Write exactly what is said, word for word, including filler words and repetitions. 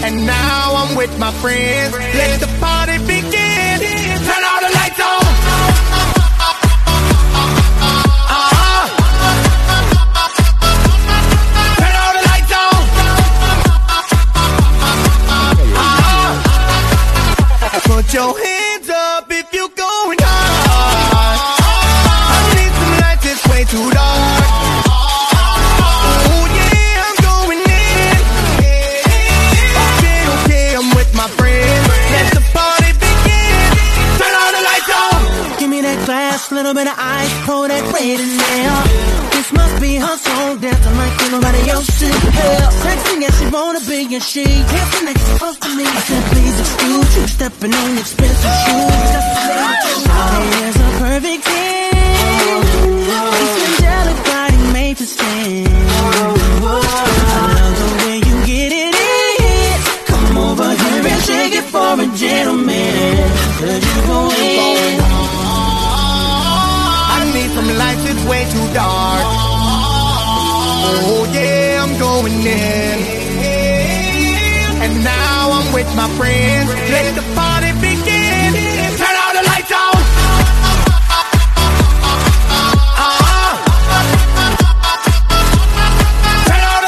And now I'm with my friends. Let the party begin. Turn all the lights on. Uh-huh. Turn all the lights on. Uh-huh. Put your hands up if you're going hard. I need some lights, it's way too dark. Little bit of ice, pour that red in there. This must be her song, dancing like ain't nobody else in hell. Sexy as she wanna be, and she dancing like she's supposed to me. I said, please excuse you, stepping on expensive shoes. Here's a perfect ten. It's angelic body made to stand. I love the way you get it in. Come over here and shake it for a gentleman, 'cause you go in. Some lights, it's way too dark. Oh yeah, I'm going in. And now I'm with my friends. Let the party begin.